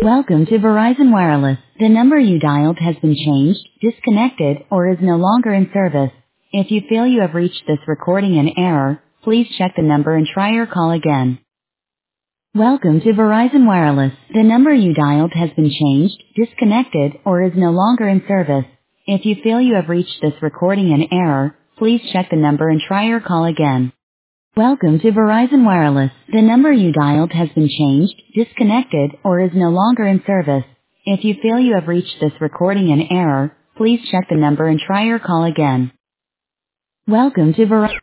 Welcome to Verizon Wireless. The number you dialed has been changed, disconnected, or is no longer in service. If you feel you have reached this recording in error, please check the number and try your call again. Welcome to Verizon Wireless. The number you dialed has been changed, disconnected, or is no longer in service. If you feel you have reached this recording in error, please check the number and try your call again. Welcome to Verizon Wireless. The number you dialed has been changed, disconnected, or is no longer in service. If you feel you have reached this recording in error, please check the number and try your call again. Welcome to Verizon.